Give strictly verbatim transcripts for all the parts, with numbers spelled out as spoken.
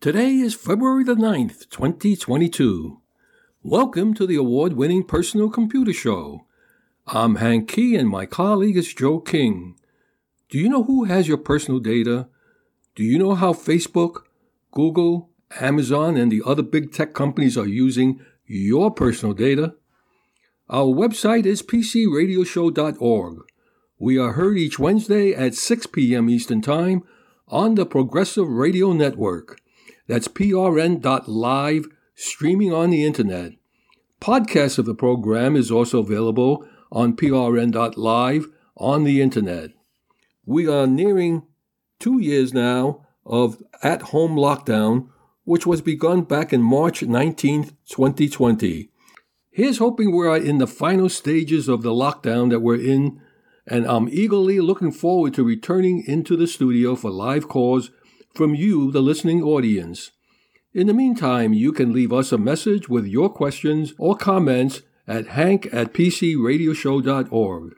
Today is February the ninth, twenty twenty-two. Welcome to the award-winning Personal Computer Show. I'm Hank Key and my colleague is Joe King. Do you know who has your personal data? Do you know how Facebook, Google, Amazon, and the other big tech companies are using your personal data? Our website is p c radio show dot org. We are heard each Wednesday at six p.m. Eastern Time on the Progressive Radio Network. That's p r n dot live, streaming on the internet. Podcasts of the program is also available on p r n dot live on the internet. We are nearing two years now of at-home lockdown, which was begun back in March nineteenth, twenty twenty. Here's hoping we are in the final stages of the lockdown that we're in, and I'm eagerly looking forward to returning into the studio for live calls from you, the listening audience. In the meantime, you can leave us a message with your questions or comments at hank at p c radio show dot org.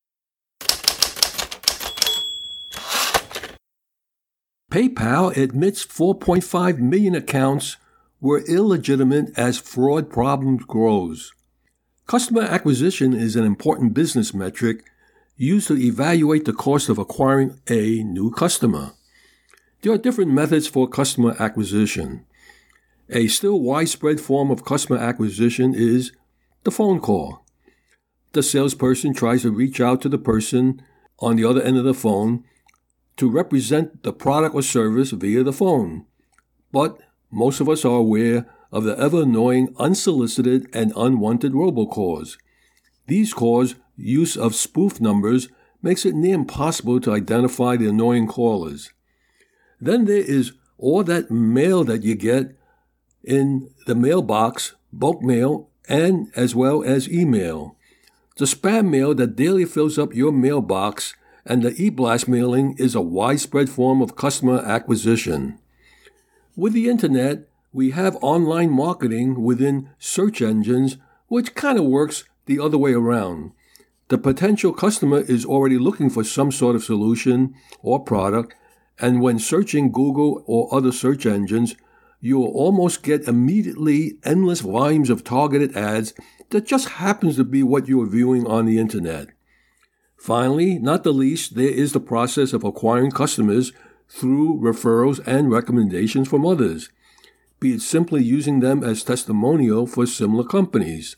PayPal admits four point five million accounts were illegitimate as fraud problem grows. Customer acquisition is an important business metric used to evaluate the cost of acquiring a new customer. There are different methods for customer acquisition. A still widespread form of customer acquisition is the phone call. The salesperson tries to reach out to the person on the other end of the phone to represent the product or service via the phone. But most of us are aware of the ever-annoying unsolicited and unwanted robocalls. These calls' use of spoof numbers makes it near impossible to identify the annoying callers. Then there is all that mail that you get in the mailbox, bulk mail, and as well as email. The spam mail that daily fills up your mailbox and the e-blast mailing is a widespread form of customer acquisition. With the internet, we have online marketing within search engines, which kind of works the other way around. The potential customer is already looking for some sort of solution or product, and when searching Google or other search engines, you will almost get immediately endless volumes of targeted ads that just happens to be what you are viewing on the internet. Finally, not the least, there is the process of acquiring customers through referrals and recommendations from others, be it simply using them as testimonial for similar companies.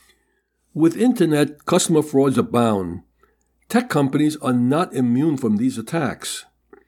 With internet, customer frauds abound. Tech companies are not immune from these attacks.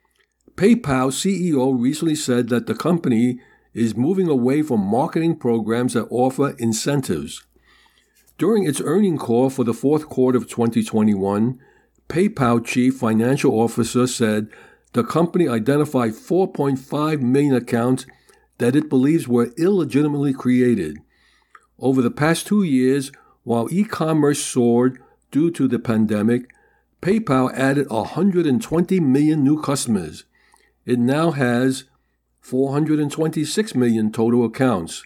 PayPal C E O recently said that the company is moving away from marketing programs that offer incentives. During its earnings call for the fourth quarter of twenty twenty-one, PayPal Chief Financial Officer said the company identified four point five million accounts that it believes were illegitimately created. Over the past two years, while e-commerce soared due to the pandemic, PayPal added one hundred twenty million new customers. It now has four hundred twenty-six million total accounts.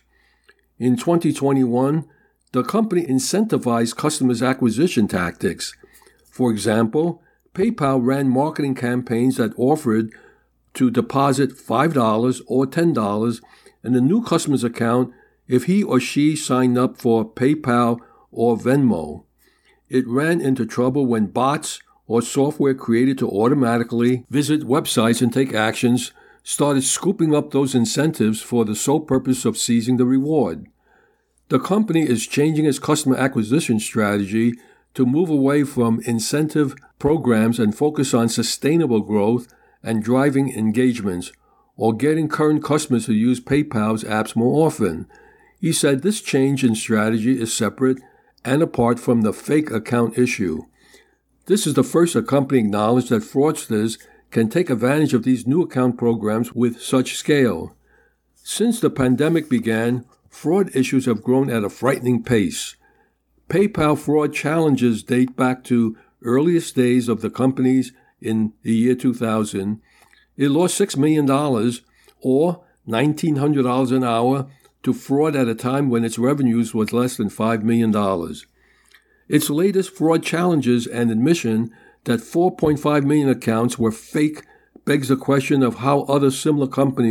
In twenty twenty-one, the company incentivized customers' acquisition tactics. For example, PayPal ran marketing campaigns that offered to deposit five dollars or ten dollars in a new customer's account if he or she signed up for PayPal or Venmo. It ran into trouble when bots or software created to automatically visit websites and take actions started scooping up those incentives for the sole purpose of seizing the reward. The company is changing its customer acquisition strategy to move away from incentive programs and focus on sustainable growth and driving engagements, or getting current customers to use PayPal's apps more often. He said this change in strategy is separate and apart from the fake account issue. This is the first a company acknowledged that fraudsters can take advantage of these new account programs with such scale. Since the pandemic began, fraud issues have grown at a frightening pace. PayPal fraud challenges date back to earliest days of the companies in the year two thousand. It lost six million dollars, or nineteen hundred dollars an hour, to fraud at a time when its revenues was less than five million dollars. Its latest fraud challenges and admission that four point five million accounts were fake begs the question of how other similar companies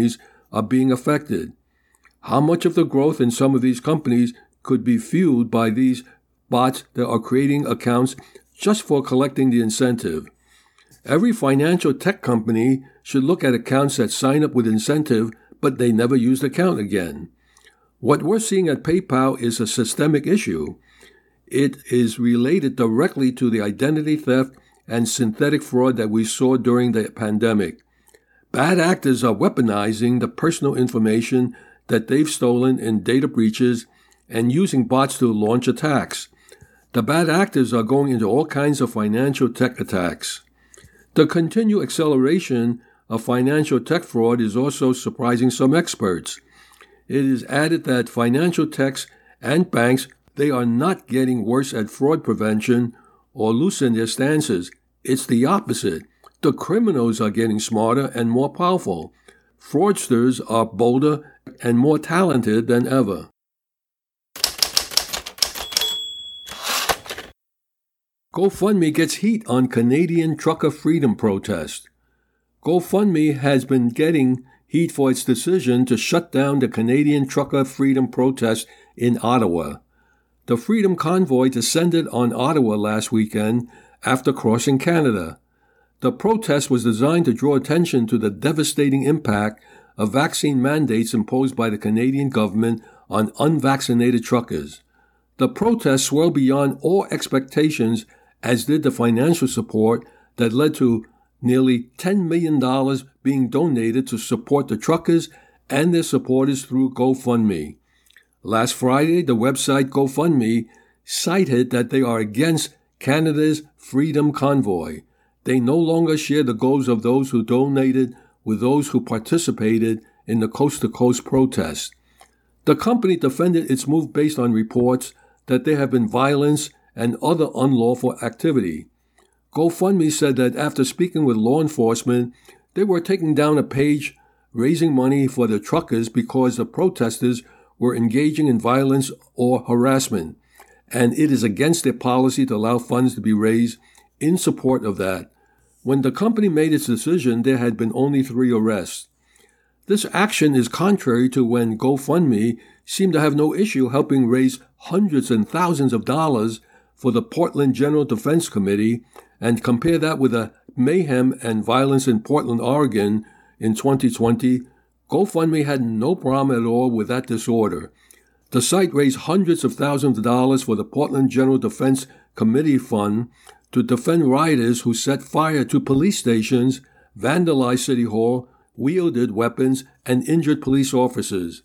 are being affected. How much of the growth in some of these companies could be fueled by these bots that are creating accounts just for collecting the incentive? Every financial tech company should look at accounts that sign up with incentive, but they never use the account again. What we're seeing at PayPal is a systemic issue. It is related directly to the identity theft and synthetic fraud that we saw during the pandemic. Bad actors are weaponizing the personal information that they've stolen in data breaches and using bots to launch attacks. The bad actors are going into all kinds of financial tech attacks. The continued acceleration of financial tech fraud is also surprising some experts. It is added that financial techs and banks, they are not getting worse at fraud prevention or loosen their stances. It's the opposite. The criminals are getting smarter and more powerful. Fraudsters are bolder and more talented than ever. GoFundMe gets heat on Canadian trucker freedom protest. GoFundMe has been getting heat for its decision to shut down the Canadian trucker freedom protest in Ottawa. The Freedom Convoy descended on Ottawa last weekend after crossing Canada. The protest was designed to draw attention to the devastating impact of vaccine mandates imposed by the Canadian government on unvaccinated truckers. The protest swelled beyond all expectations, as did the financial support that led to nearly ten million dollars being donated to support the truckers and their supporters through GoFundMe. Last Friday, the website GoFundMe cited that they are against Canada's Freedom Convoy. They no longer share the goals of those who donated with those who participated in the coast-to-coast protest. The company defended its move based on reports that there have been violence and other unlawful activity. GoFundMe said that after speaking with law enforcement, they were taking down a page raising money for the truckers because the protesters were engaging in violence or harassment, and it is against their policy to allow funds to be raised in support of that. When the company made its decision, there had been only three arrests. This action is contrary to when GoFundMe seemed to have no issue helping raise hundreds and thousands of dollars for the Portland General Defense Committee, and compare that with the mayhem and violence in Portland, Oregon in twenty twenty. GoFundMe had no problem at all with that disorder. The site raised hundreds of thousands of dollars for the Portland General Defense Committee Fund to defend rioters who set fire to police stations, vandalized City Hall, wielded weapons, and injured police officers.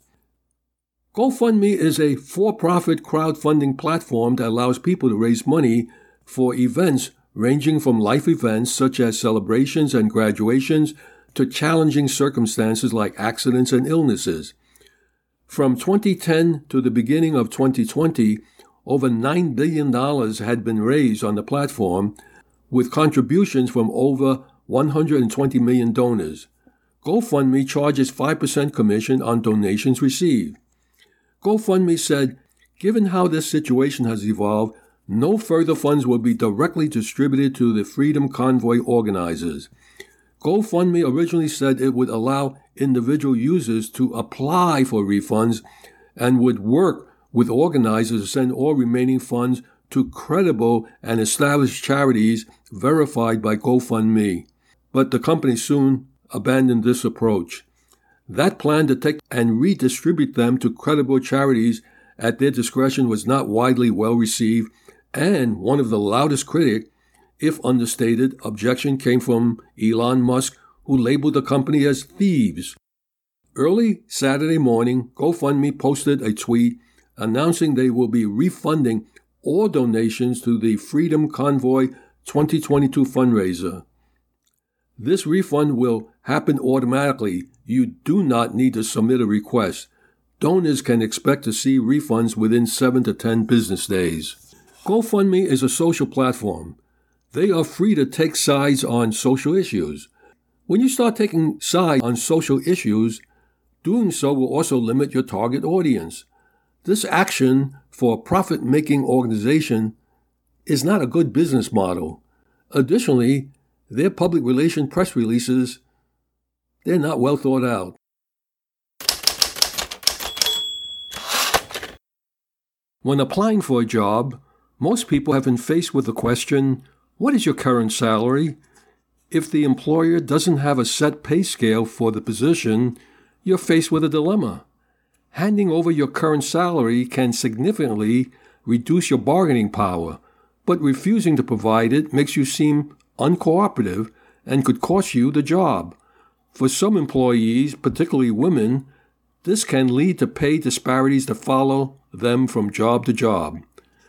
GoFundMe is a for-profit crowdfunding platform that allows people to raise money for events ranging from life events such as celebrations and graduations to challenging circumstances like accidents and illnesses. From twenty ten to the beginning of twenty twenty, over nine billion dollars had been raised on the platform, with contributions from over one hundred twenty million donors. GoFundMe charges five percent commission on donations received. GoFundMe said, given how this situation has evolved, no further funds will be directly distributed to the Freedom Convoy organizers. GoFundMe originally said it would allow individual users to apply for refunds and would work with organizers to send all remaining funds to credible and established charities verified by GoFundMe. But the company soon abandoned this approach. That plan to take and redistribute them to credible charities at their discretion was not widely well received, and one of the loudest critics, if understated, objection came from Elon Musk, who labeled the company as thieves. Early Saturday morning, GoFundMe posted a tweet announcing they will be refunding all donations to the Freedom Convoy twenty twenty-two fundraiser. This refund will happen automatically. You do not need to submit a request. Donors can expect to see refunds within seven to ten business days. GoFundMe is a social platform. They are free to take sides on social issues. When you start taking sides on social issues, doing so will also limit your target audience. This action for a profit-making organization is not a good business model. Additionally, their public relations press releases, they're not well thought out. When applying for a job, most people have been faced with the question, what is your current salary? If the employer doesn't have a set pay scale for the position, you're faced with a dilemma. Handing over your current salary can significantly reduce your bargaining power, but refusing to provide it makes you seem uncooperative and could cost you the job. For some employees, particularly women, this can lead to pay disparities that follow them from job to job.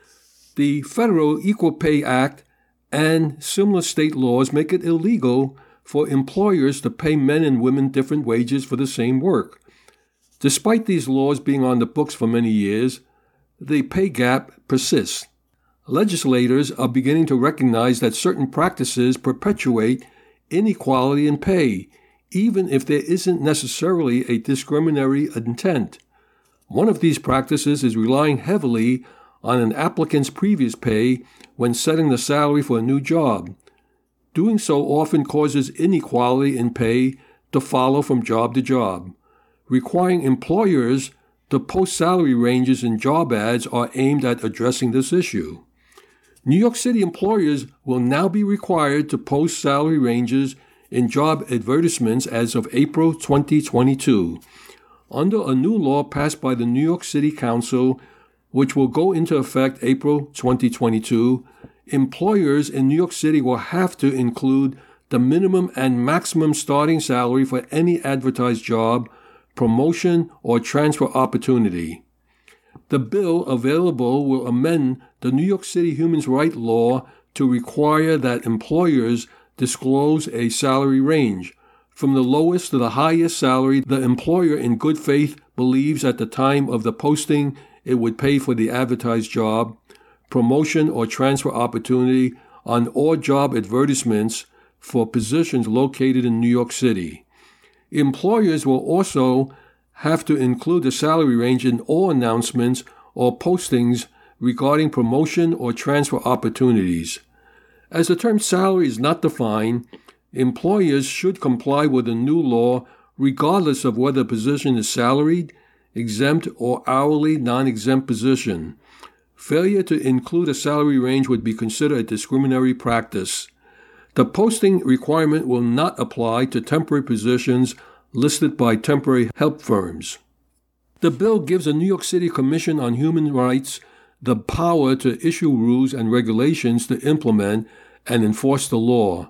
The Federal Equal Pay Act and similar state laws make it illegal for employers to pay men and women different wages for the same work. Despite these laws being on the books for many years, the pay gap persists. Legislators are beginning to recognize that certain practices perpetuate inequality in pay, even if there isn't necessarily a discriminatory intent. One of these practices is relying heavily on an applicant's previous pay when setting the salary for a new job. Doing so often causes inequality in pay to follow from job to job. Requiring employers to post salary ranges in job ads are aimed at addressing this issue. New York City employers will now be required to post salary ranges in job advertisements as of April twenty twenty-two. Under a new law passed by the New York City Council, which will go into effect April twenty twenty-two, employers in New York City will have to include the minimum and maximum starting salary for any advertised job, promotion, or transfer opportunity. The bill available will amend the New York City Human Rights Law to require that employers disclose a salary range, from the lowest to the highest salary the employer in good faith believes at the time of the posting it would pay for the advertised job, promotion, or transfer opportunity on all job advertisements for positions located in New York City. Employers will also have to include the salary range in all announcements or postings regarding promotion or transfer opportunities. As the term salary is not defined, employers should comply with the new law regardless of whether a position is salaried, exempt, or hourly non-exempt position. Failure to include a salary range would be considered a discriminatory practice. The posting requirement will not apply to temporary positions listed by temporary help firms. The bill gives the New York City Commission on Human Rights the power to issue rules and regulations to implement and enforce the law.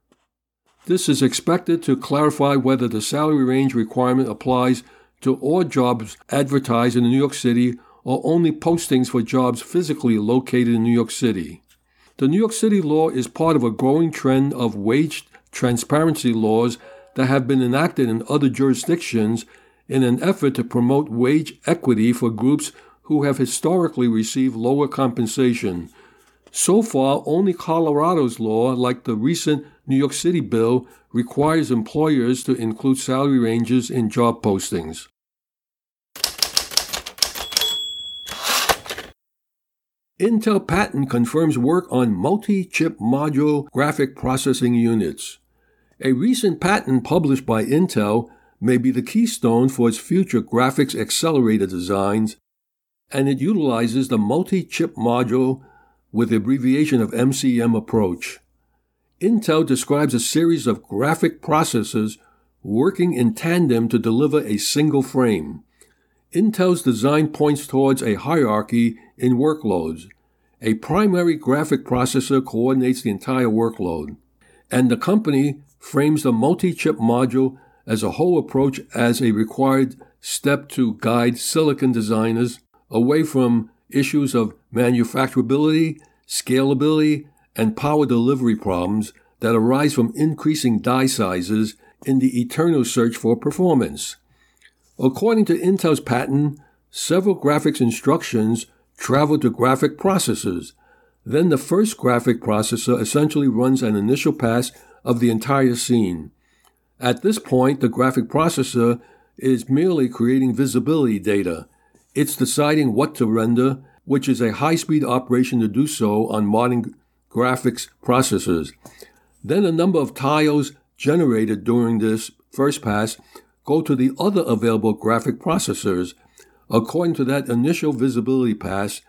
This is expected to clarify whether the salary range requirement applies to all jobs advertised in New York City or only postings for jobs physically located in New York City. The New York City law is part of a growing trend of wage transparency laws that have been enacted in other jurisdictions in an effort to promote wage equity for groups who have historically received lower compensation. So far, only Colorado's law, like the recent New York City bill, requires employers to include salary ranges in job postings. Intel patent confirms work on multi-chip module graphic processing units. A recent patent published by Intel may be the keystone for its future graphics accelerator designs, and it utilizes the multi-chip module with the abbreviation of M C M approach. Intel describes a series of graphic processors working in tandem to deliver a single frame. Intel's design points towards a hierarchy in workloads. A primary graphic processor coordinates the entire workload, and the company frames the multi-chip module as a whole approach as a required step to guide silicon designers away from issues of manufacturability, scalability, and power delivery problems that arise from increasing die sizes in the eternal search for performance. According to Intel's patent, several graphics instructions travel to graphic processors. Then the first graphic processor essentially runs an initial pass of the entire scene. At this point, the graphic processor is merely creating visibility data. It's deciding what to render, which is a high-speed operation to do so on modern graphics processors. Then a number of tiles generated during this first pass go to the other available graphic processors. According to that initial visibility pass,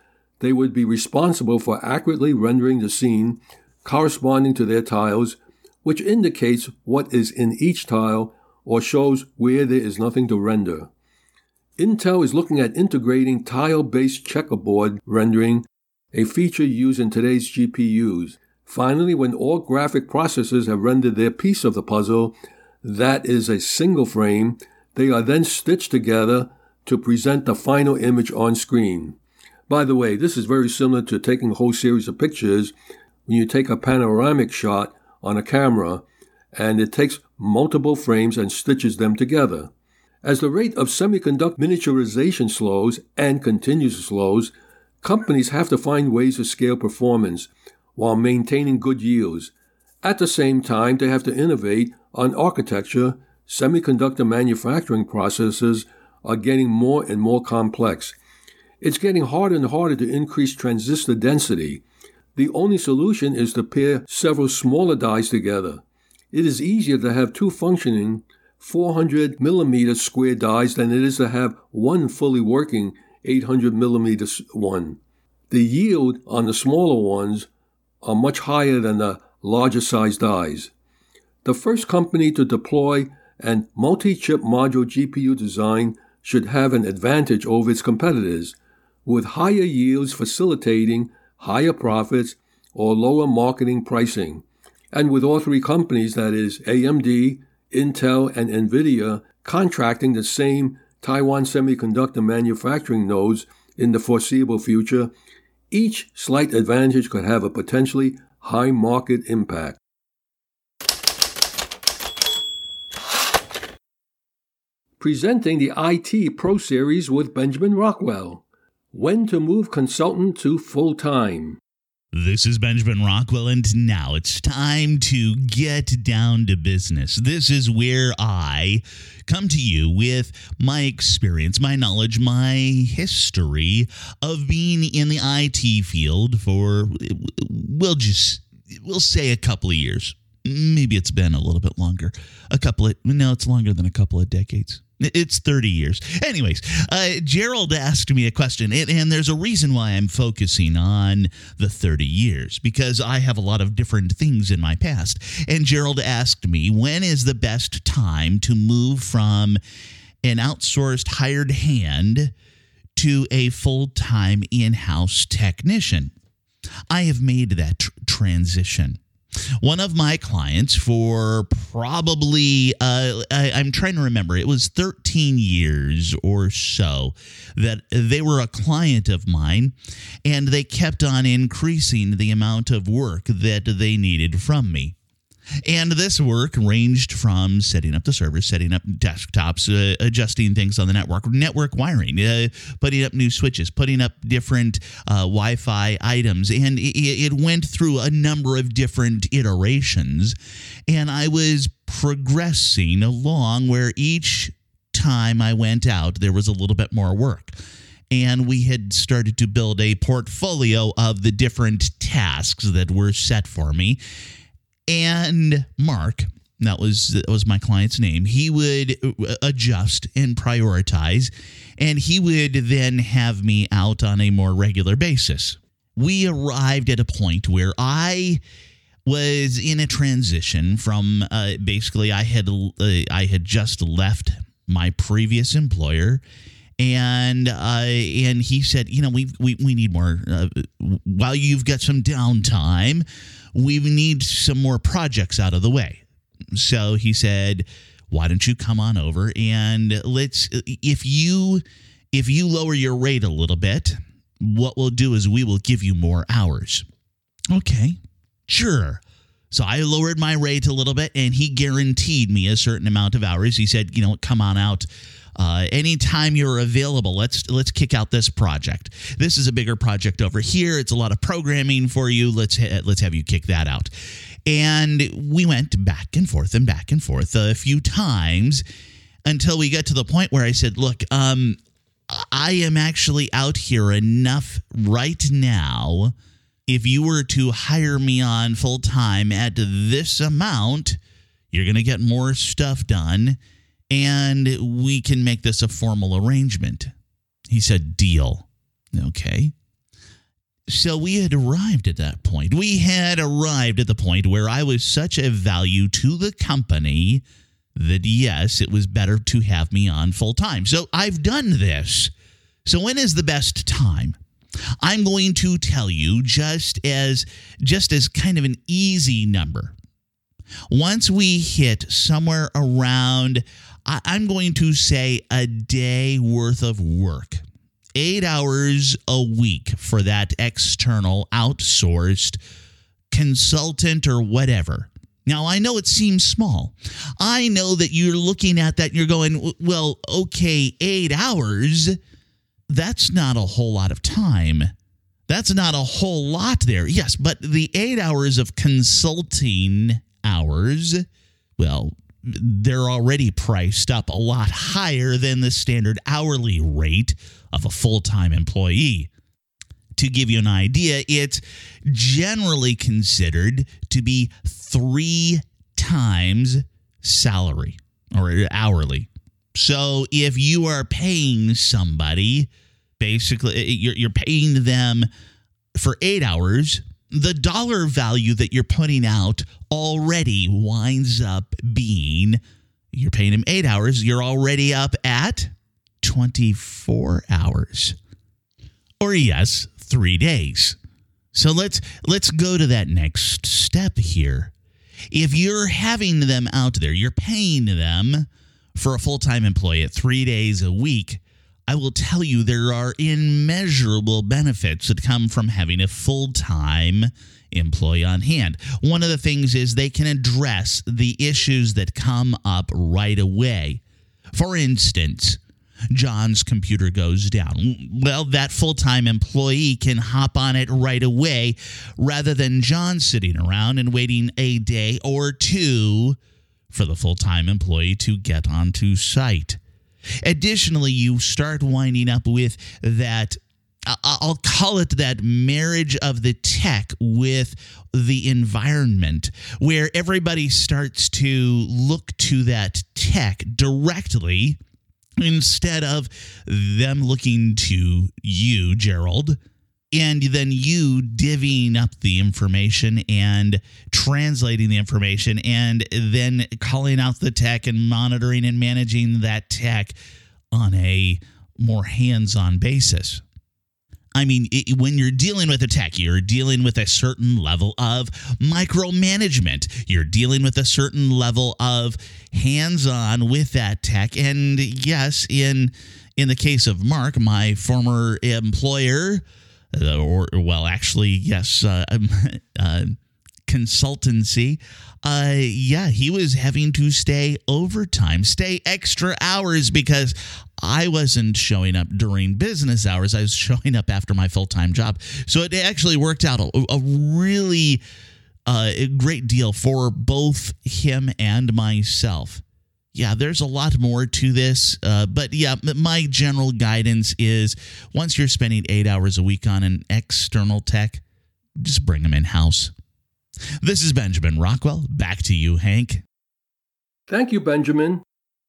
they would be responsible for accurately rendering the scene corresponding to their tiles, which indicates what is in each tile or shows where there is nothing to render. Intel is looking at integrating tile-based checkerboard rendering, a feature used in today's G P Us. Finally, when all graphic processors have rendered their piece of the puzzle, that is a single frame, they are then stitched together to present the final image on screen. By the way, this is very similar to taking a whole series of pictures when you take a panoramic shot on a camera, and it takes multiple frames and stitches them together. As the rate of semiconductor miniaturization slows and continues to slow, companies have to find ways to scale performance while maintaining good yields. At the same time, they have to innovate on architecture. Semiconductor manufacturing processes are getting more and more complex. It's getting harder and harder to increase transistor density. The only solution is to pair several smaller dies together. It is easier to have two functioning four hundred millimeter square dies than it is to have one fully working eight hundred millimeter one. The yield on the smaller ones are much higher than the larger size dies. The first company to deploy an multi-chip module G P U design should have an advantage over its competitors, with higher yields facilitating higher profits or lower marketing pricing. And with all three companies, that is A M D, Intel, and NVIDIA, contracting the same Taiwan semiconductor manufacturing nodes in the foreseeable future, each slight advantage could have a potentially high market impact. Presenting the I T Pro Series with Benjamin Rockwell. When to move consultant to full-time. This is Benjamin Rockwell, and now it's time to get down to business. This is where I come to you with my experience, my knowledge, my history of being in the I T field for, we'll just, we'll say a couple of years. Maybe it's been a little bit longer. A couple of, no, it's longer than a couple of decades. It's thirty years. Anyways, uh, Gerald asked me a question, and, and there's a reason why I'm focusing on the thirty years, because I have a lot of different things in my past. And Gerald asked me, when is the best time to move from an outsourced hired hand to a full-time in-house technician? I have made that tr- transition. One of my clients for probably, uh, I, I'm trying to remember, it was thirteen years or so that they were a client of mine, and they kept on increasing the amount of work that they needed from me. And this work ranged from setting up the servers, setting up desktops, uh, adjusting things on the network, network wiring, uh, putting up new switches, putting up different uh, Wi-Fi items. And it, it went through a number of different iterations. And I was progressing along where each time I went out, there was a little bit more work. And we had started to build a portfolio of the different tasks that were set for me. And Mark, that was that was my client's name, he would adjust and prioritize, and he would then have me out on a more regular basis. We arrived at a point where I was in a transition from uh, basically I had uh, I had just left my previous employer. And uh, and he said, you know, we we we need more. Uh, while you've got some downtime, we need some more projects out of the way. So he said, why don't you come on over and let's if you if you lower your rate a little bit, what we'll do is we will give you more hours. Okay, sure. So I lowered my rate a little bit, and he guaranteed me a certain amount of hours. He said, you know, come on out. Uh, anytime you're available, let's let's kick out this project. This is a bigger project over here. It's a lot of programming for you. Let's ha- let's have you kick that out. And we went back and forth and back and forth a few times until we got to the point where I said, look, um, I am actually out here enough right now. If you were to hire me on full time at this amount, you're going to get more stuff done. And we can make this a formal arrangement. He said, deal. Okay. So we had arrived at that point. We had arrived at the point where I was such a value to the company that, yes, it was better to have me on full time. So I've done this. So when is the best time? I'm going to tell you just as just as kind of an easy number. Once we hit somewhere around, I'm going to say a day worth of work. Eight hours a week for that external outsourced consultant or whatever. Now, I know it seems small. I know that you're looking at that and you're going, well, okay, eight hours, that's not a whole lot of time. That's not a whole lot there. Yes, but the eight hours of consulting hours, well, they're already priced up a lot higher than the standard hourly rate of a full-time employee. To give you an idea, it's generally considered to be three times salary or hourly. So if you are paying somebody, basically you're, you're paying them for eight hours, the dollar value that you're putting out already winds up being, you're paying them eight hours, you're already up at twenty-four hours. Or yes, three days. So let's let's go to that next step here. If you're having them out there, you're paying them for a full-time employee at three days a week, I will tell you there are immeasurable benefits that come from having a full-time employee on hand. One of the things is they can address the issues that come up right away. For instance, John's computer goes down. Well, that full-time employee can hop on it right away rather than John sitting around and waiting a day or two for the full-time employee to get onto site. Additionally, you start winding up with that, I'll call it that marriage of the tech with the environment, where everybody starts to look to that tech directly instead of them looking to you, Gerald, and then you divvying up the information and translating the information and then calling out the tech and monitoring and managing that tech on a more hands-on basis. I mean, it, when you're dealing with a tech, you're dealing with a certain level of micromanagement. You're dealing with a certain level of hands-on with that tech. And yes, in in the case of Mark, my former employer, uh, or well, actually, yes, uh, uh, consultancy, uh, yeah, he was having to stay overtime, stay extra hours because I wasn't showing up during business hours. I was showing up after my full-time job. So it actually worked out a, a really uh, a great deal for both him and myself. Yeah, there's a lot more to this. Uh, but yeah, my general guidance is once you're spending eight hours a week on an external tech, just bring them in-house. This is Benjamin Rockwell. Back to you, Hank. Thank you, Benjamin.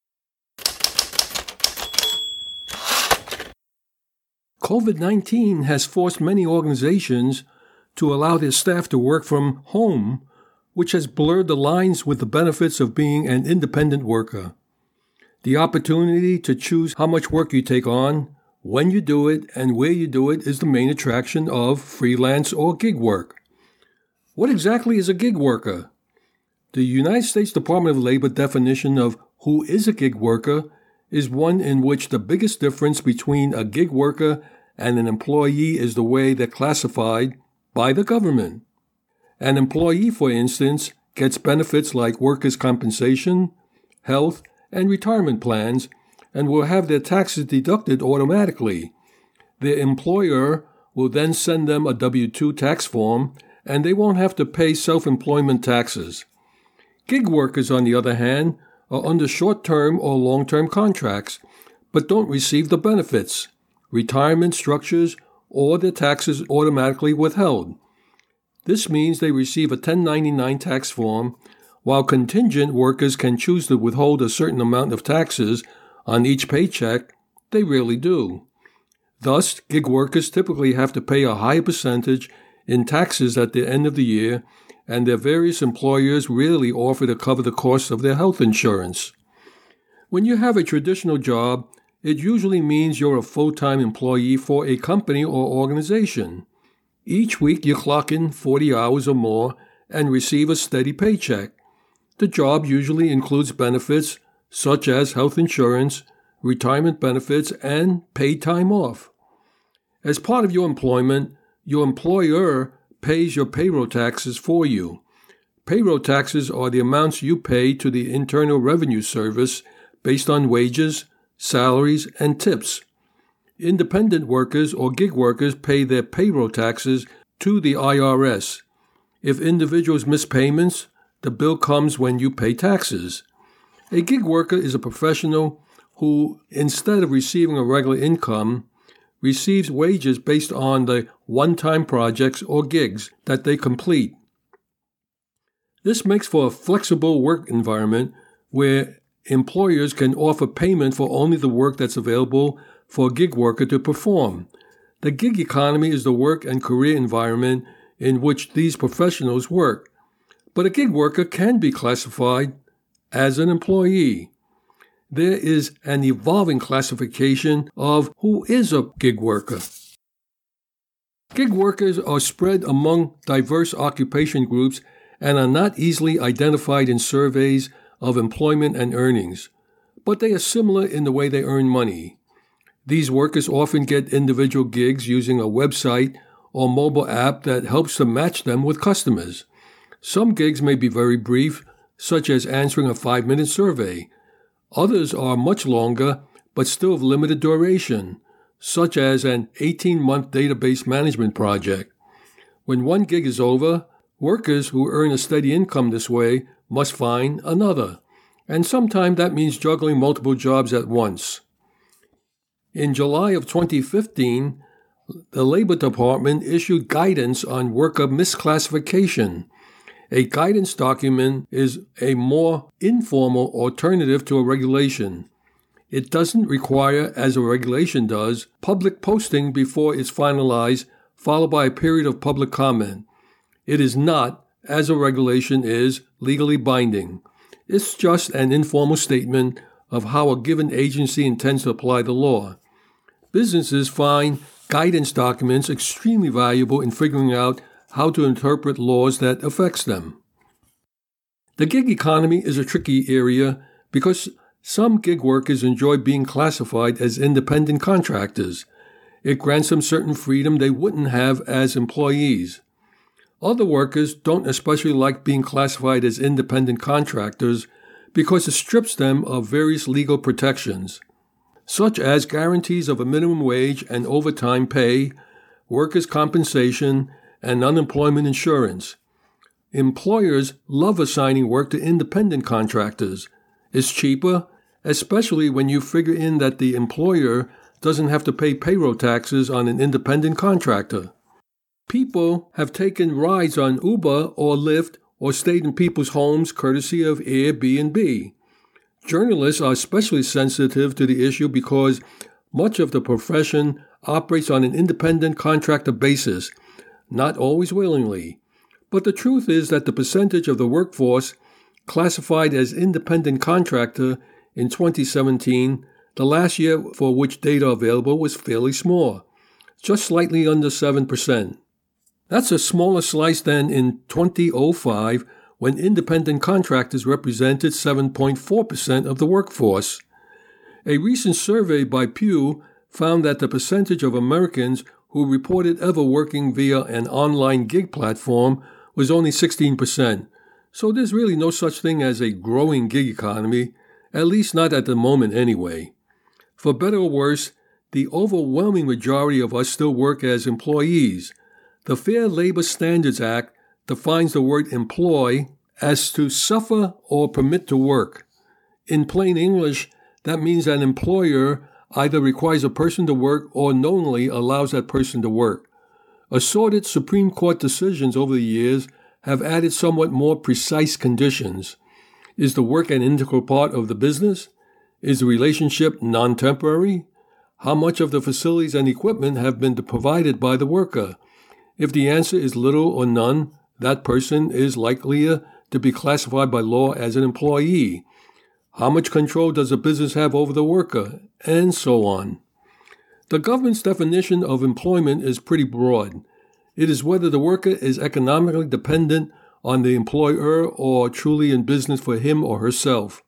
COVID nineteen has forced many organizations to allow their staff to work from home, which has blurred the lines with the benefits of being an independent worker. The opportunity to choose how much work you take on, when you do it, and where you do it is the main attraction of freelance or gig work. What exactly is a gig worker? The United States Department of Labor definition of who is a gig worker is one in which the biggest difference between a gig worker and an employee is the way they're classified by the government. An employee, for instance, gets benefits like workers' compensation, health, and retirement plans, and will have their taxes deducted automatically. Their employer will then send them a W two tax form, and they won't have to pay self-employment taxes. Gig workers, on the other hand, are under short-term or long-term contracts, but don't receive the benefits, retirement structures, or their taxes automatically withheld. This means they receive a ten ninety-nine tax form, while contingent workers can choose to withhold a certain amount of taxes on each paycheck. They rarely do. Thus, gig workers typically have to pay a higher percentage in taxes at the end of the year, and their various employers rarely offer to cover the cost of their health insurance. When you have a traditional job, it usually means you're a full-time employee for a company or organization. Each week you clock in forty hours or more and receive a steady paycheck. The job usually includes benefits such as health insurance, retirement benefits, and paid time off. As part of your employment, your employer pays your payroll taxes for you. Payroll taxes are the amounts you pay to the Internal Revenue Service based on wages, salaries, and tips. Independent workers or gig workers pay their payroll taxes to the I R S. If individuals miss payments, the bill comes when you pay taxes. A gig worker is a professional who, instead of receiving a regular income, receives wages based on the one-time projects or gigs that they complete. This makes for a flexible work environment where employers can offer payment for only the work that's available for a gig worker to perform. The gig economy is the work and career environment in which these professionals work. But a gig worker can be classified as an employee. There is an evolving classification of who is a gig worker. Gig workers are spread among diverse occupation groups and are not easily identified in surveys of employment and earnings, but they are similar in the way they earn money. These workers often get individual gigs using a website or mobile app that helps to match them with customers. Some gigs may be very brief, such as answering a five-minute survey. Others are much longer, but still of limited duration, such as an eighteen-month database management project. When one gig is over, workers who earn a steady income this way must find another, and sometimes that means juggling multiple jobs at once. In July of twenty fifteen, the Labor Department issued guidance on worker misclassification. A guidance document is a more informal alternative to a regulation. It doesn't require, as a regulation does, public posting before it's finalized, followed by a period of public comment. It is not, as a regulation is, legally binding. It's just an informal statement of how a given agency intends to apply the law. Businesses find guidance documents extremely valuable in figuring out how to interpret laws that affects them. The gig economy is a tricky area because some gig workers enjoy being classified as independent contractors. It grants them certain freedom they wouldn't have as employees. Other workers don't especially like being classified as independent contractors because it strips them of various legal protections, such as guarantees of a minimum wage and overtime pay, workers' compensation, and unemployment insurance. Employers love assigning work to independent contractors. It's cheaper, especially when you figure in that the employer doesn't have to pay payroll taxes on an independent contractor. People have taken rides on Uber or Lyft or stayed in people's homes courtesy of Airbnb. Journalists are especially sensitive to the issue because much of the profession operates on an independent contractor basis, not always willingly. But the truth is that the percentage of the workforce classified as independent contractor in twenty seventeen, the last year for which data available, was fairly small, just slightly under seven percent. That's a smaller slice than in two thousand five, when independent contractors represented seven point four percent of the workforce. A recent survey by Pew found that the percentage of Americans who reported ever working via an online gig platform was only sixteen percent. So there's really no such thing as a growing gig economy, at least not at the moment anyway. For better or worse, the overwhelming majority of us still work as employees. The Fair Labor Standards Act defines the word employ as to suffer or permit to work. In plain English, that means an employer either requires a person to work or knowingly allows that person to work. Assorted Supreme Court decisions over the years have added somewhat more precise conditions. Is the work an integral part of the business? Is the relationship non-temporary? How much of the facilities and equipment have been provided by the worker? If the answer is little or none, that person is likelier to be classified by law as an employee. How much control does a business have over the worker? And so on. The government's definition of employment is pretty broad. It is whether the worker is economically dependent on the employer or truly in business for him or herself.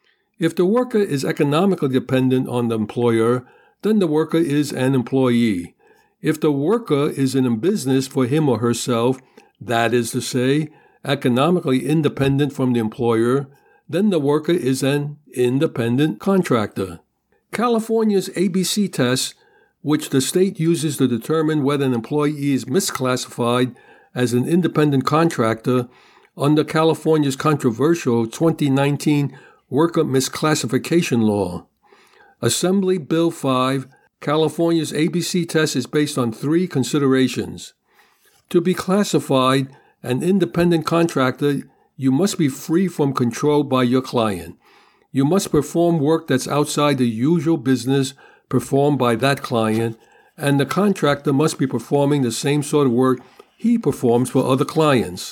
If the worker is economically dependent on the employer, then the worker is an employee. If the worker is in business for him or herself, that is to say, economically independent from the employer, then the worker is an independent contractor. California's A B C test, which the state uses to determine whether an employee is misclassified as an independent contractor under California's controversial twenty nineteen Worker Misclassification Law. Assembly Bill five, California's A B C test is based on three considerations. To be classified an independent contractor, you must be free from control by your client. You must perform work that's outside the usual business performed by that client, and the contractor must be performing the same sort of work he performs for other clients.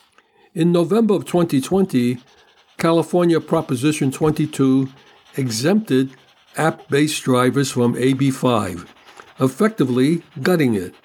In November of twenty twenty, California Proposition twenty-two exempted app-based drivers from A B five, effectively gutting it.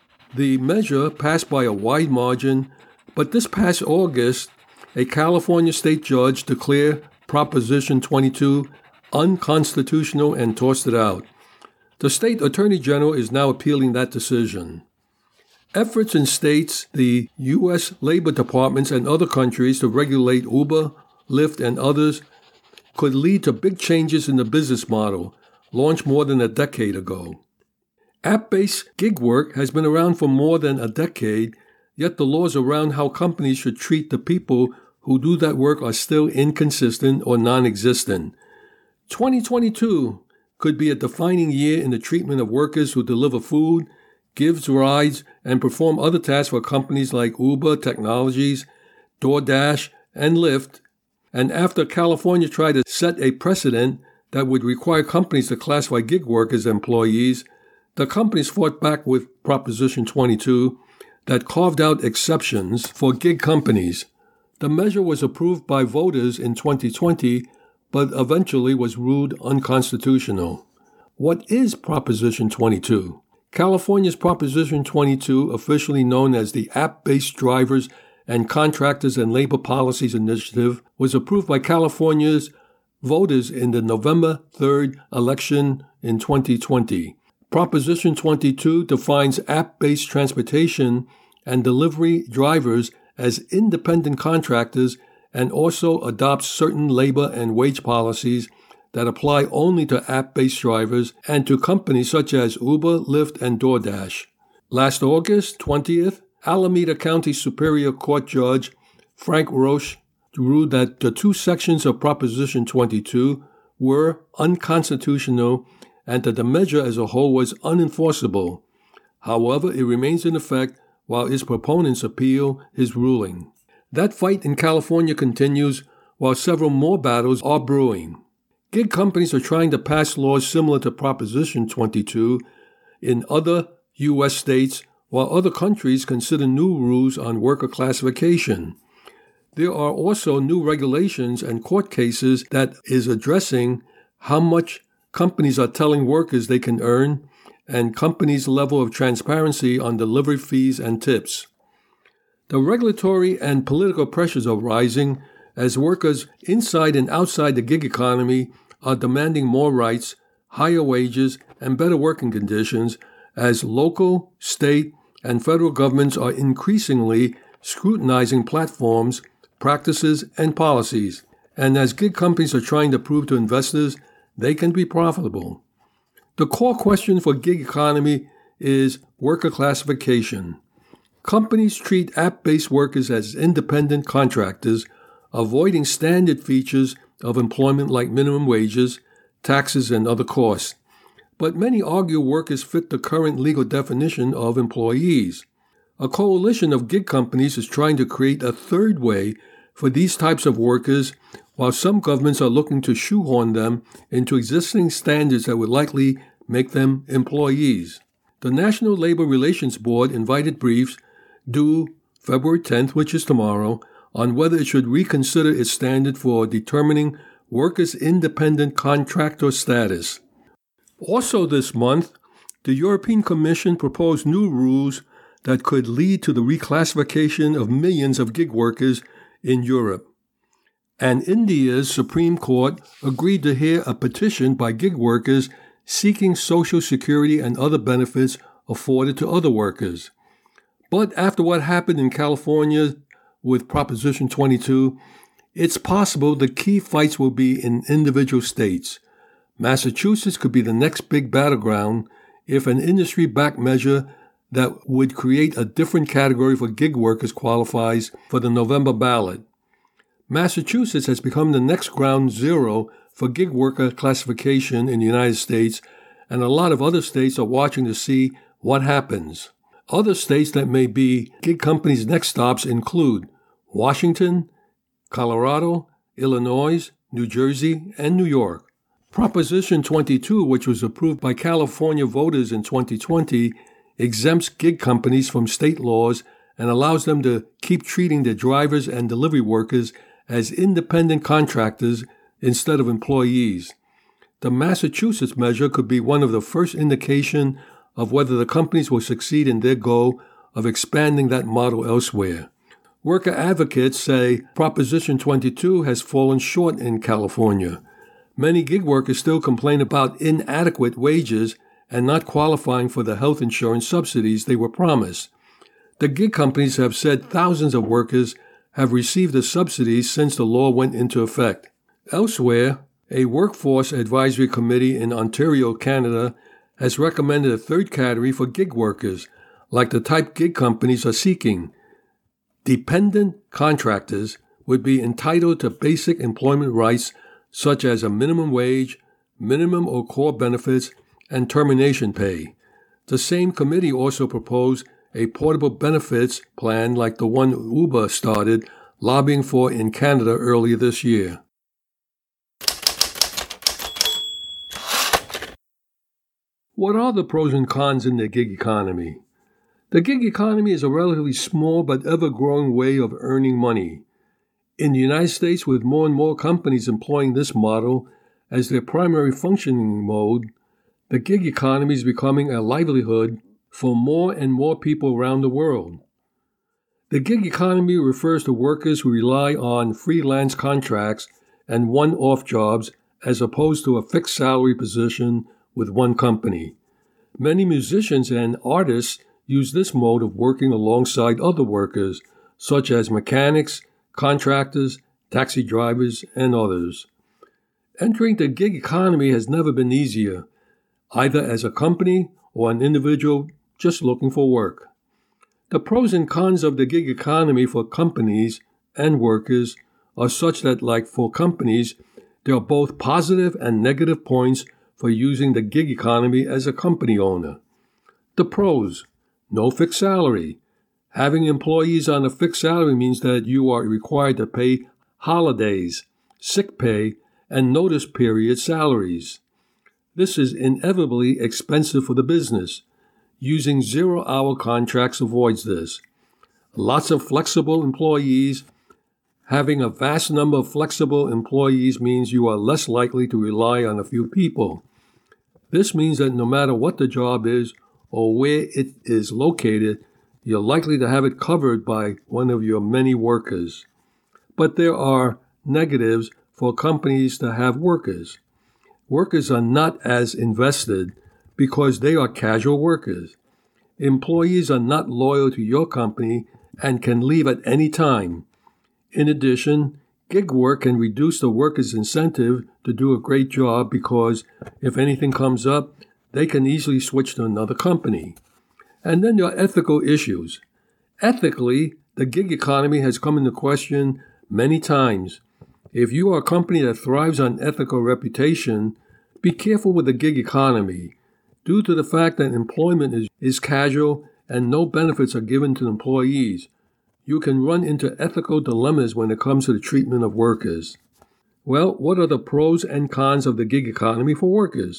The measure passed by a wide margin, but this past August, a California state judge declared Proposition twenty-two unconstitutional and tossed it out. The state attorney general is now appealing that decision. Efforts in states, the U S labor departments, and other countries to regulate Uber, Lyft, and others could lead to big changes in the business model, launched more than a decade ago. App-based gig work has been around for more than a decade, yet the laws around how companies should treat the people who do that work are still inconsistent or non-existent. twenty twenty-two could be a defining year in the treatment of workers who deliver food, gives rides, and perform other tasks for companies like Uber Technologies, DoorDash, and Lyft. And after California tried to set a precedent that would require companies to classify gig workers as employees, the companies fought back with Proposition twenty-two that carved out exceptions for gig companies. The measure was approved by voters in twenty twenty, but eventually was ruled unconstitutional. What is Proposition twenty-two? California's Proposition twenty-two, officially known as the App-Based Drivers and Contractors and Labor Policies Initiative, was approved by California's voters in the November third election in twenty twenty. Proposition twenty-two defines app-based transportation and delivery drivers as independent contractors and also adopts certain labor and wage policies that apply only to app-based drivers and to companies such as Uber, Lyft, and DoorDash. Last August twentieth, Alameda County Superior Court Judge Frank Roche ruled that the two sections of Proposition twenty-two were unconstitutional and that the measure as a whole was unenforceable. However, it remains in effect while its proponents appeal his ruling. That fight in California continues while several more battles are brewing. Gig companies are trying to pass laws similar to Proposition twenty-two in other U S states, while other countries consider new rules on worker classification. There are also new regulations and court cases that is addressing how much companies are telling workers they can earn and companies' level of transparency on delivery fees and tips. The regulatory and political pressures are rising as workers inside and outside the gig economy are demanding more rights, higher wages, and better working conditions as local, state, and federal governments are increasingly scrutinizing platforms, practices, and policies. And as gig companies are trying to prove to investors they can be profitable. The core question for gig economy is worker classification. Companies treat app-based workers as independent contractors, avoiding standard features of employment like minimum wages, taxes, and other costs. But many argue workers fit the current legal definition of employees. A coalition of gig companies is trying to create a third way for these types of workers, while some governments are looking to shoehorn them into existing standards that would likely make them employees. The National Labor Relations Board invited briefs due February tenth, which is tomorrow, on whether it should reconsider its standard for determining workers' independent contractor status. Also this month, the European Commission proposed new rules that could lead to the reclassification of millions of gig workers in Europe. And India's Supreme Court agreed to hear a petition by gig workers seeking Social Security and other benefits afforded to other workers. But after what happened in California with Proposition twenty-two, it's possible the key fights will be in individual states. Massachusetts could be the next big battleground if an industry-backed measure that would create a different category for gig workers qualifies for the November ballot. Massachusetts has become the next ground zero for gig worker classification in the United States, and a lot of other states are watching to see what happens. Other states that may be gig companies' next stops include Washington, Colorado, Illinois, New Jersey, and New York. Proposition twenty-two, which was approved by California voters in twenty twenty, exempts gig companies from state laws and allows them to keep treating their drivers and delivery workers as independent contractors instead of employees. The Massachusetts measure could be one of the first indication of whether the companies will succeed in their goal of expanding that model elsewhere. Worker advocates say Proposition twenty-two has fallen short in California. Many gig workers still complain about inadequate wages and not qualifying for the health insurance subsidies they were promised. The gig companies have said thousands of workers have received the subsidies since the law went into effect. Elsewhere, a workforce advisory committee in Ontario, Canada, has recommended a third category for gig workers, like the type gig companies are seeking. Dependent contractors would be entitled to basic employment rights such as a minimum wage, minimum or core benefits, and termination pay. The same committee also proposed a portable benefits plan like the one Uber started lobbying for in Canada earlier this year. What are the pros and cons in the gig economy? The gig economy is a relatively small but ever-growing way of earning money. In the United States, with more and more companies employing this model as their primary functioning mode, the gig economy is becoming a livelihood for more and more people around the world. The gig economy refers to workers who rely on freelance contracts and one-off jobs as opposed to a fixed salary position with one company. Many musicians and artists use this mode of working alongside other workers, such as mechanics, contractors, taxi drivers, and others. Entering the gig economy has never been easier, either as a company or an individual just looking for work. The pros and cons of the gig economy for companies and workers are such that, like for companies, there are both positive and negative points for using the gig economy as a company owner. The pros: no fixed salary. Having employees on a fixed salary means that you are required to pay holidays, sick pay, and notice period salaries. This is inevitably expensive for the business. Using zero-hour contracts avoids this. Lots of flexible employees. Having a vast number of flexible employees means you are less likely to rely on a few people. This means that no matter what the job is or where it is located, you're likely to have it covered by one of your many workers. But there are negatives for companies to have workers. Workers are not as invested because they are casual workers. Employees are not loyal to your company and can leave at any time. In addition, gig work can reduce the worker's incentive to do a great job because if anything comes up, they can easily switch to another company. And then there are ethical issues. Ethically, the gig economy has come into question many times. If you are a company that thrives on ethical reputation, be careful with the gig economy. Due to the fact that employment is, is casual and no benefits are given to employees, you can run into ethical dilemmas when it comes to the treatment of workers. Well, what are the pros and cons of the gig economy for workers?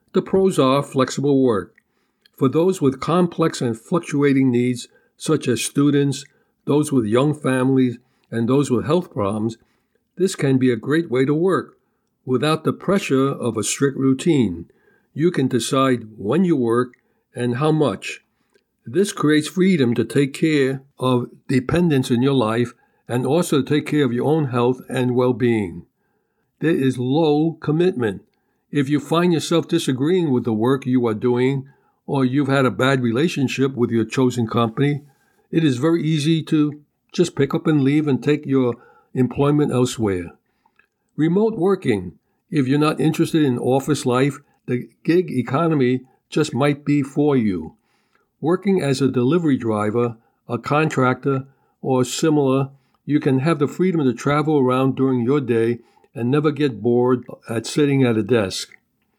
The pros are flexible work. For those with complex and fluctuating needs, such as students, those with young families, and those with health problems, this can be a great way to work. Without the pressure of a strict routine, you can decide when you work and how much. This creates freedom to take care of dependents in your life and also to take care of your own health and well-being. There is low commitment. If you find yourself disagreeing with the work you are doing, or you've had a bad relationship with your chosen company, it is very easy to just pick up and leave and take your employment elsewhere. Remote working. If you're not interested in office life, the gig economy just might be for you. Working as a delivery driver, a contractor, or similar, you can have the freedom to travel around during your day and never get bored at sitting at a desk.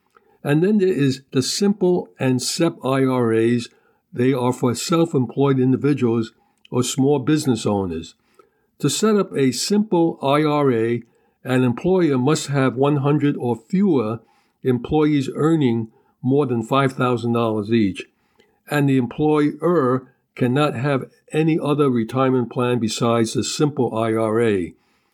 And then there is the simple and S E P I R As. They are for self-employed individuals or small business owners. To set up a simple I R A, an employer must have one hundred or fewer employees earning more than five thousand dollars each, and the employer cannot have any other retirement plan besides the simple I R A.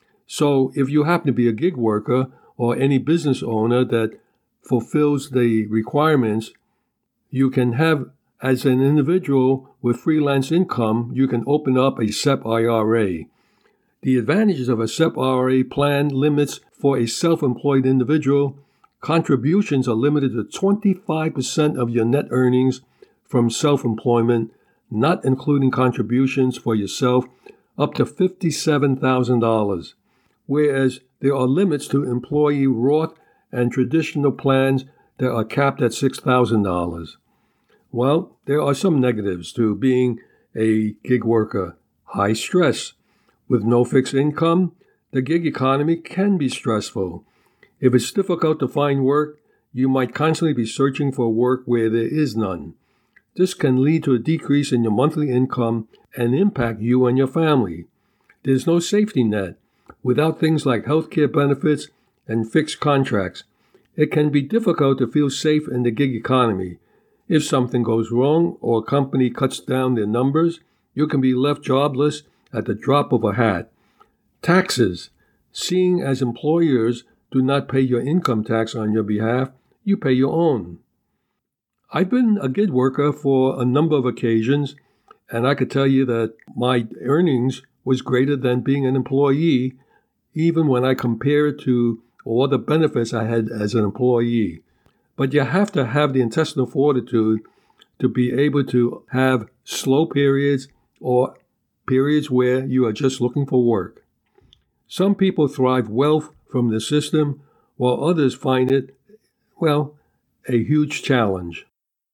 So if you happen to be a gig worker or any business owner that fulfills the requirements, you can have, as an individual with freelance income, you can open up a S E P I R A. The advantages of a S E P I R A plan limits for a self-employed individual. Contributions are limited to twenty-five percent of your net earnings from self-employment, not including contributions for yourself, up to fifty-seven thousand dollars, whereas there are limits to employee Roth and traditional plans that are capped at six thousand dollars. Well, there are some negatives to being a gig worker. High stress. With no fixed income, the gig economy can be stressful. If it's difficult to find work, you might constantly be searching for work where there is none. This can lead to a decrease in your monthly income and impact you and your family. There's no safety net. Without things like healthcare benefits and fixed contracts, it can be difficult to feel safe in the gig economy. If something goes wrong or a company cuts down their numbers, you can be left jobless at the drop of a hat. Taxes. Seeing as employers do not pay your income tax on your behalf, you pay your own. I've been a gig worker for a number of occasions, and I could tell you that my earnings was greater than being an employee, even when I compare it to all the benefits I had as an employee. But you have to have the intestinal fortitude to be able to have slow periods or periods where you are just looking for work. Some people thrive well from the system, while others find it, well, a huge challenge.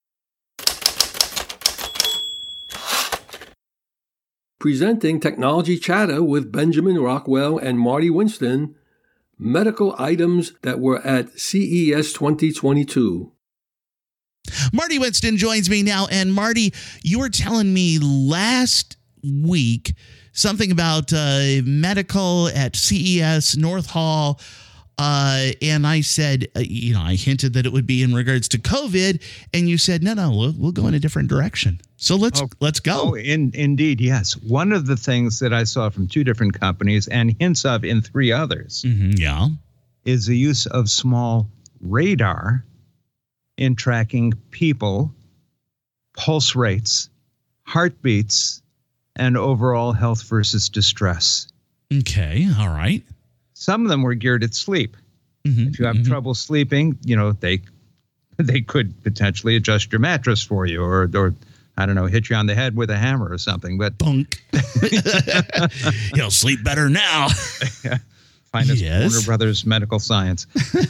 Presenting Technology Chatter with Benjamin Rockwell and Marty Winston, medical items that were at C E S twenty twenty-two. Marty Winston joins me now. And Marty, you were telling me last week something about uh, medical at C E S North Hall. Uh, and I said, uh, you know, I hinted that it would be in regards to COVID, and you said, no, no, we'll, we'll go in a different direction. So let's oh, let's go. Oh, in, indeed, yes. One of the things that I saw from two different companies and hints of in three others, mm-hmm, yeah, is the use of small radar in tracking people, pulse rates, heartbeats, and overall health versus distress. Okay, all right. Some of them were geared at sleep. Mm-hmm, if you have mm-hmm. trouble sleeping, you know, they they could potentially adjust your mattress for you, or or I don't know, hit you on the head with a hammer or something. But bunk, you'll sleep better now. Finest yes. Warner Brothers medical science.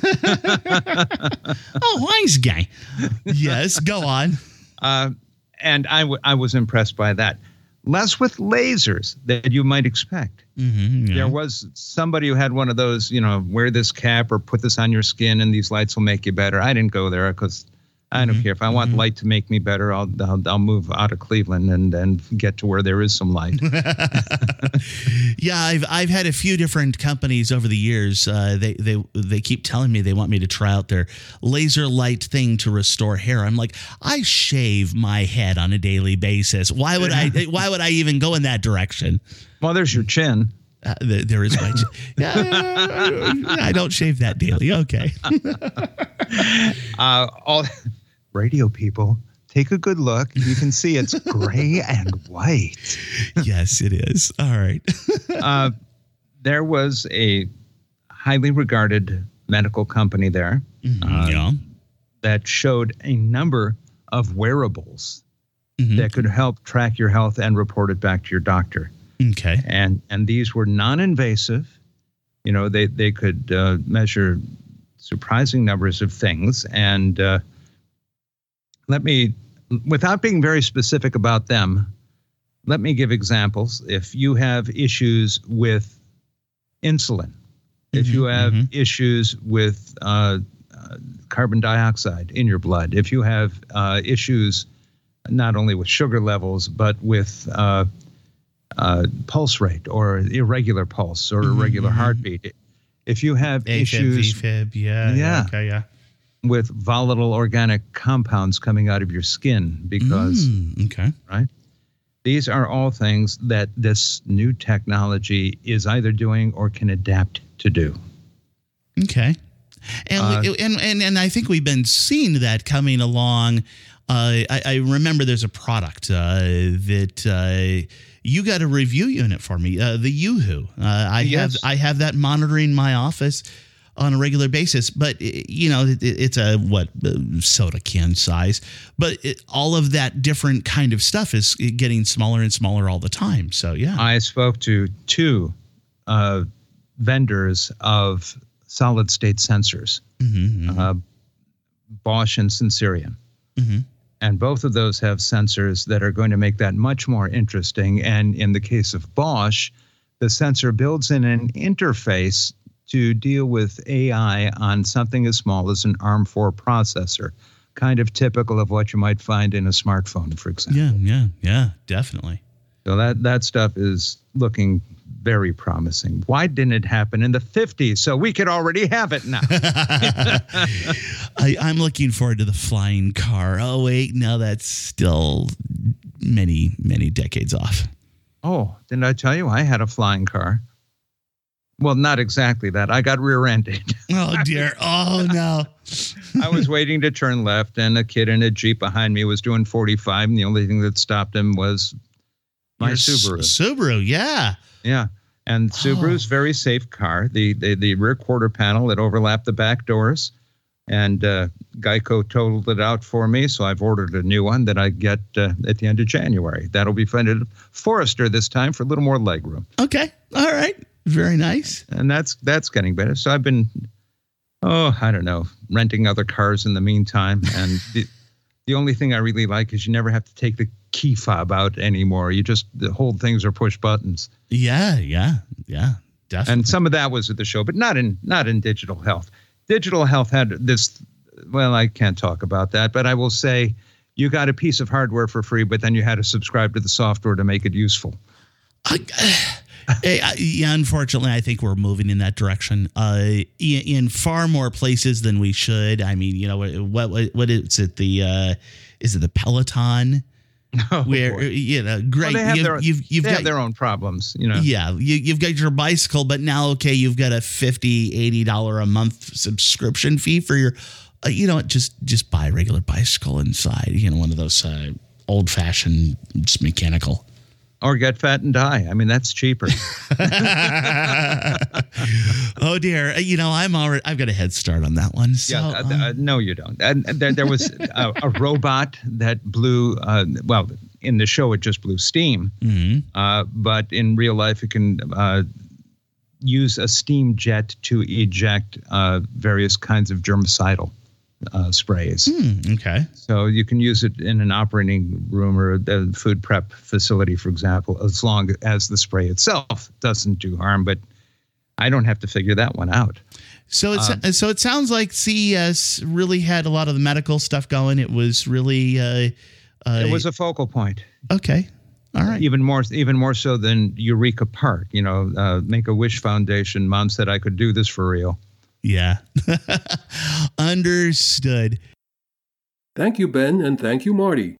Oh, wise guy. Yes, go on. Uh, and I, w- I was impressed by that. Less with lasers that you might expect. Mm-hmm, yeah. There was somebody who had one of those, you know, wear this cap or put this on your skin and these lights will make you better. I didn't go there because I don't Mhm. care. If I want Mhm. light to make me better, I'll, I'll I'll move out of Cleveland and and get to where there is some light. Yeah, I've I've had a few different companies over the years. Uh, they they they keep telling me they want me to try out their laser light thing to restore hair. I'm like, I shave my head on a daily basis. Why would I? Why would I even go in that direction? Well, there's your chin. Uh, there, there is my. Yeah, I don't shave that daily. Okay. Uh, all radio people, take a good look. You can see it's gray and white. Yes, it is. All right. Uh, there was a highly regarded medical company there uh, yeah. that showed a number of wearables Mhm. that could help track your health and report it back to your doctor. Okay. And and these were non-invasive. You know, they they could uh, measure surprising numbers of things. And uh, let me, without being very specific about them, let me give examples. If you have issues with insulin, if you Mhm, have mhm. issues with uh, uh, carbon dioxide in your blood, if you have uh, issues not only with sugar levels, but with uh, uh, pulse rate or irregular pulse or irregular mhm. heartbeat, if you have A Fib, issues V F B, yeah, yeah. Yeah. Okay, yeah. with volatile organic compounds coming out of your skin, because Mm, okay. right, these are all things that this new technology is either doing or can adapt to do. Okay. And, Uh, we, and and and I think we've been seeing that coming along. Uh, I, I remember there's a product uh, that uh, you got a review unit for me, uh, the Yoo-Hoo. Uh, I Yes. have I have that monitoring my office on a regular basis, but it, you know it, it's a what uh, soda can size, but it, all of that different kind of stuff is getting smaller and smaller all the time. So yeah. I spoke to two uh, vendors of solid state sensors, Mm-hmm, uh, Bosch and Sensorion. mm-hmm. And both of those have sensors that are going to make that much more interesting. And in the case of Bosch, the sensor builds in an interface to deal with A I on something as small as an ARM four processor, kind of typical of what you might find in a smartphone, for example. Yeah, yeah, yeah, definitely. So that, that stuff is looking very promising. Why didn't it happen in the fifties so we could already have it now? I, I'm looking forward to the flying car. Oh, wait, no, that's still many, many decades off. Oh, didn't I tell you I had a flying car? Well, not exactly that. I got rear-ended. Oh, dear. Oh, no. I was waiting to turn left, and a kid in a Jeep behind me was doing forty-five, and the only thing that stopped him was my Your Subaru. S- Subaru, yeah. Yeah. And Subaru's very safe car. The, the the rear quarter panel that overlapped the back doors. And uh, Geico totaled it out for me, so I've ordered a new one that I get uh, at the end of January. That'll be funded Forester this time for a little more legroom. Okay. All right. Very nice. And that's that's getting better. So I've been, oh, I don't know, renting other cars in the meantime. And the, the only thing I really like is you never have to take the key fob out anymore. You just, the whole things are push buttons. Yeah, yeah, yeah, definitely. And some of that was at the show, but not in not in digital health. Digital health had this, well, I can't talk about that, but I will say you got a piece of hardware for free, but then you had to subscribe to the software to make it useful. I, uh, yeah, unfortunately, I think we're moving in that direction. Uh, in, in far more places than we should. I mean, you know, what what, what is it? The uh, is it the Peloton? Oh, Where boy. you know, great. Well, they have, you've, their, you've, you've they got have their own problems, you know. Yeah, you, you've got your bicycle, but now, okay, you've got a fifty dollars, eighty dollars a month subscription fee for your, uh, you know, just just buy a regular bicycle inside, you know, one of those uh, old-fashioned, just mechanical. Or get fat and die. I mean, that's cheaper. Oh, dear. You know, I'm already, I've got a head start on that one. So, yeah, uh, um, uh, no, you don't. And there, there was a, a robot that blew, uh, well, in the show, it just blew steam. mhm. Uh, but in real life, it can uh, use a steam jet to eject uh, various kinds of germicidal uh, sprays. Hmm, okay. So you can use it in an operating room or a food prep facility, for example, as long as the spray itself doesn't do harm. But I don't have to figure that one out. So it's Um, so it sounds like C E S really had a lot of the medical stuff going. It was really uh, uh, it was a focal point. Okay. All right. Even more, even more so than Eureka Park. You know, uh, Make-A-Wish Foundation. Mom said I could do this for real. Yeah. Understood. Thank you, Ben, and thank you, Marty.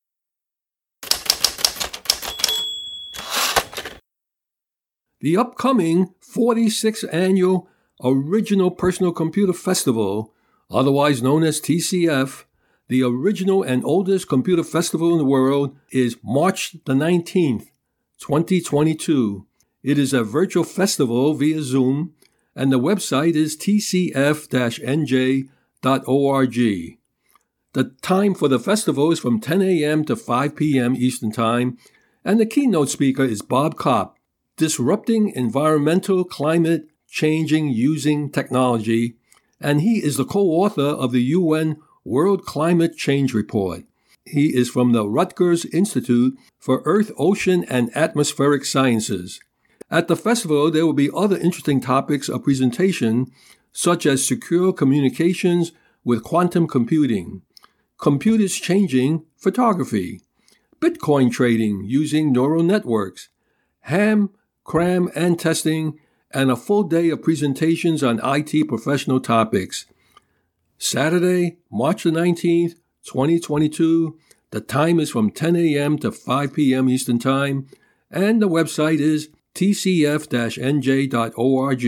The upcoming forty-sixth Annual Original Personal Computer Festival, otherwise known as T C F, the original and oldest computer festival in the world, is March the nineteenth, twenty twenty-two. It is a virtual festival via Zoom, and the website is t c f dash n j dot org. The time for the festival is from ten a.m. to five p.m. Eastern Time, and the keynote speaker is Bob Kopp, Disrupting Environmental Climate Changing Using Technology, and he is the co-author of the U N World Climate Change Report. He is from the Rutgers Institute for Earth, Ocean, and Atmospheric Sciences. At the festival, there will be other interesting topics of presentation, such as secure communications with quantum computing, computers changing photography, Bitcoin trading using neural networks, ham, cram, and testing, and a full day of presentations on I T professional topics. Saturday, March the nineteenth, twenty twenty-two. The time is from ten a.m. to five p.m. Eastern Time, and the website is t c f dash n j dot org.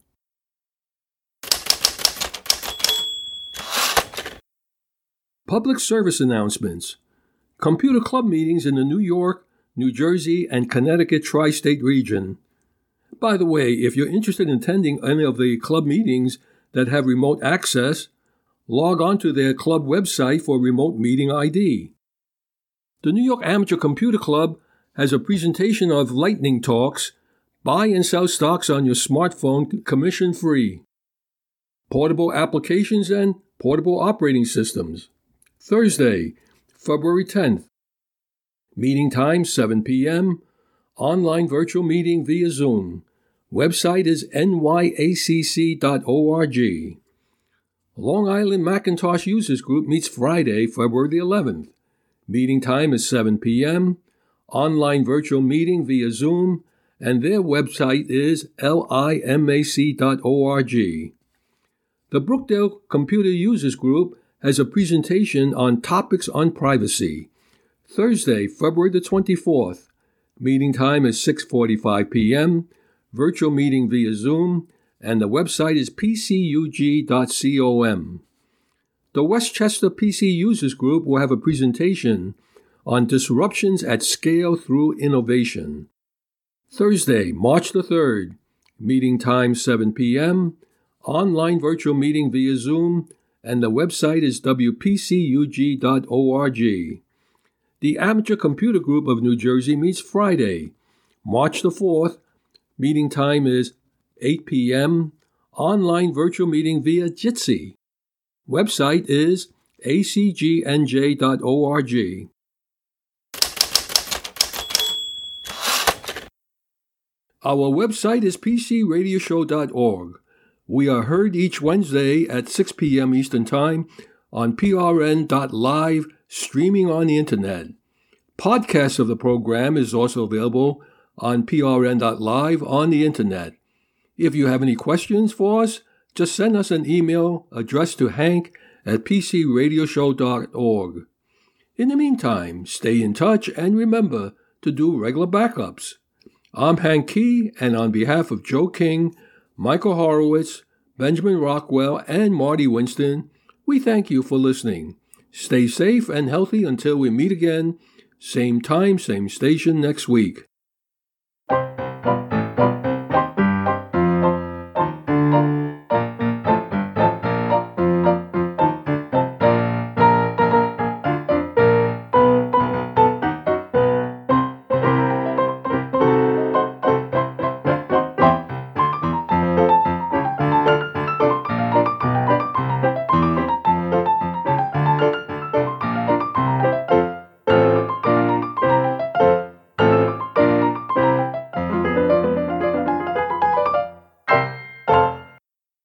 Public service announcements. Computer club meetings in the New York, New Jersey, and Connecticut tri-state region. By the way, if you're interested in attending any of the club meetings that have remote access, log on to their club website for remote meeting I D. The New York Amateur Computer Club has a presentation of lightning talks, buy and sell stocks on your smartphone commission-free, portable applications and portable operating systems. Thursday, February tenth. Meeting time seven p.m. Online virtual meeting via Zoom. Website is n y a c c dot org. Long Island Macintosh Users Group meets Friday, February the eleventh. Meeting time is seven p.m. Online virtual meeting via Zoom, and their website is limac dot org. The Brookdale Computer Users Group has a presentation on topics on privacy. Thursday, February the twenty-fourth. Meeting time is six forty-five p.m. Virtual meeting via Zoom, and the website is p c u g dot com. The Westchester P C Users Group will have a presentation on disruptions at scale through innovation. Thursday, March the third. Meeting time seven p.m. Online virtual meeting via Zoom, and the website is w p c u g dot org. The Amateur Computer Group of New Jersey meets Friday, March the fourth. Meeting time is eight p.m. Online virtual meeting via Jitsi. Website is a c g n j dot org. Our website is p c radio show dot org. We are heard each Wednesday at six p.m. Eastern Time on p r n dot live, streaming on the Internet. Podcasts of the program is also available on p r n dot live on the Internet. If you have any questions for us, just send us an email addressed to hank at p c radio show dot org. In the meantime, stay in touch and remember to do regular backups. I'm Hank Key, and on behalf of Joe King, Michael Horowitz, Benjamin Rockwell, and Marty Winston, we thank you for listening. Stay safe and healthy until we meet again, same time, same station next week.